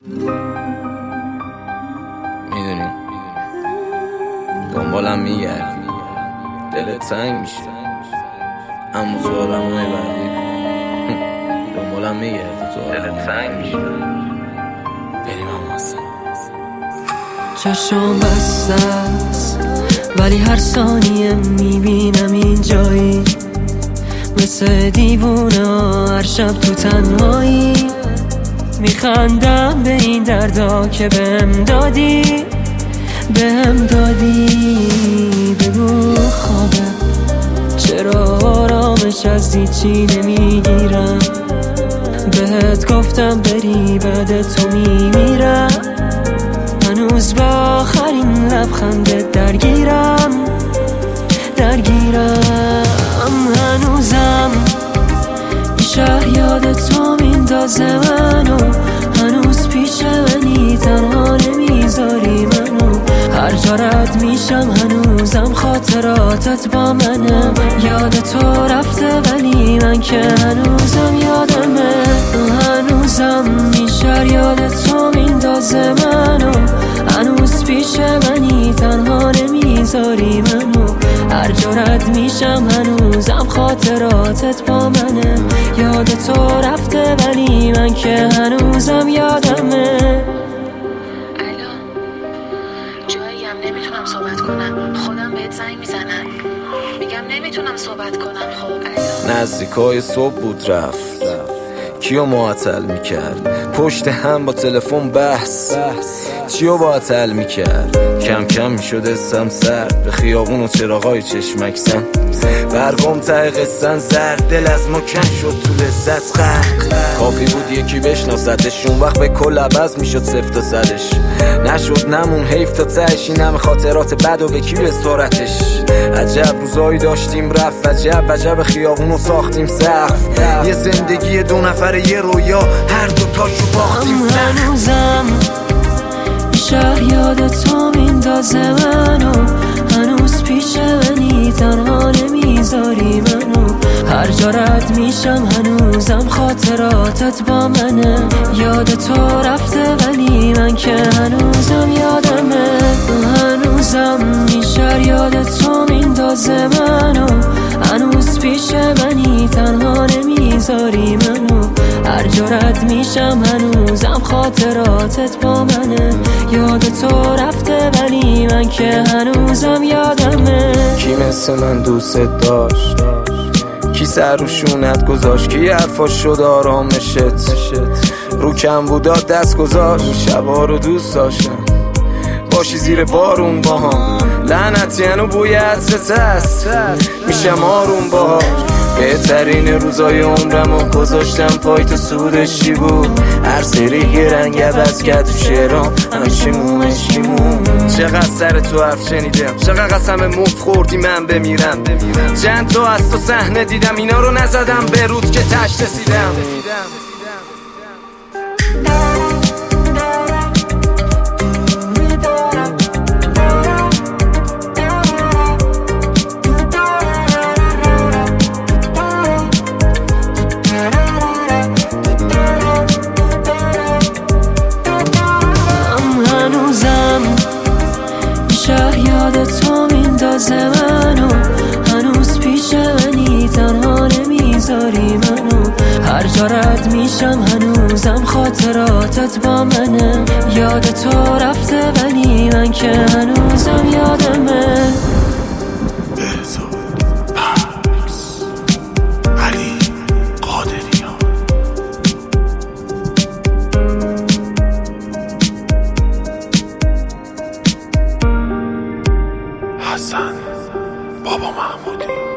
میدونی دنبالم میگردی، دلت تنگ میشه، اما تو آدم های بردی دنبالم میگردی، تو دلت تنگ میشه. بریم هم هستم. چشم بسته است ولی هر ثانیه میبینم این جایی، مثل دیوونه هر شب تو تنهایی. میخندم به این دردا که بهم دادی، بگو خوابه، چرا آرامش از هیچی نمیگیرم. بهت گفتم بری بعد تو میمیرم، هنوز با آخرین لبخندت درگیرم. هنوزم این شهر یاد تو میندازه منو، هنوز پیش منی تنها نمیذاری منو. هر جا رد میشم هنوزم خاطراتت با منه. یاد تو رفته ولی من که هنوزم یادمه. هنوزم این شهر یاد تو میندازه منو، هنوز پیش منی تنها نمیذاری منو. هر جا رد میشم هنوزم خاطراتت با منه. یاد تو رفته ولی من که هنوزم یادمه. الو، جاییم نمیتونم صحبت کنم، خودم بهت زنگ میزنم، میگم نمیتونم صحبت کنم. خب الو، نزدیکای صبح بود رفت، کیو معطل میکرد، پشت هم با تلفن بحث، چیو باطل میکرد. کم کم میشد اسم سرد، به خیابون و چراغای چشمکسن، برگم ته قصن زرد، دل از ما کن شد تو لذت غرق. کافی بود یکی بشناستش، اون وقت به کل عوض میشد صفت و صدش. نشد نمون حیف تا تهش، این همه خاطرات بد و به کی بسپارتش. عجب روزایی داشتیم رفت، عجب خیابونو ساختیم سقف. یه زندگی دو نفره یه رویا، هر دو تاشو باختیم سقف. هنوزم این شهر یاد تو میندازه منو، هنوز پیش منی تنها نمیذاری منو. هر جا رد میشم هنوزم خاطراتت با منه. یاد تو رفته ولی من که هنوزم یادمه. هنوزم این شهر یاد تو میندازه منو، هنوز پیش منی تنها نمیذاری منو. هر جا رد میشم هنوزم خاطراتت با منه. یاد تو رفته ولی من که هنوزم یادمه. کی مثل من دوست داشت، کی سر رو شونت گذاشت، کی حرفاش شد آرامشت، رو کم بودات دست گذاشت. شبا رو دوست داشتم باشی زیر بارون با هم، لعنتی هنو بوی عطرت هست، میشم آروم باهاش. بهترین روزای عمرمو گذاشتم پای تو، سودش چی بود؟ هر سری یه رنگ عوض کرد تو شعرام، همشیمون. چقدر سر تو حرف شنیدم، چقدر قسم مفت خوردی من بمیرم. چند تا از تو صحنه دیدم، اینا رو نزدم به رود که تشت رسیدم. شهر یاد تو میندازه منو، هنوز پیش منی تنها نمیذاری منو. هر جا رد میشم هنوزم خاطراتت با منه. یاد تو رفته ولی من که هنوزم یادمه. علی قادریان، حسن بابا محمودی.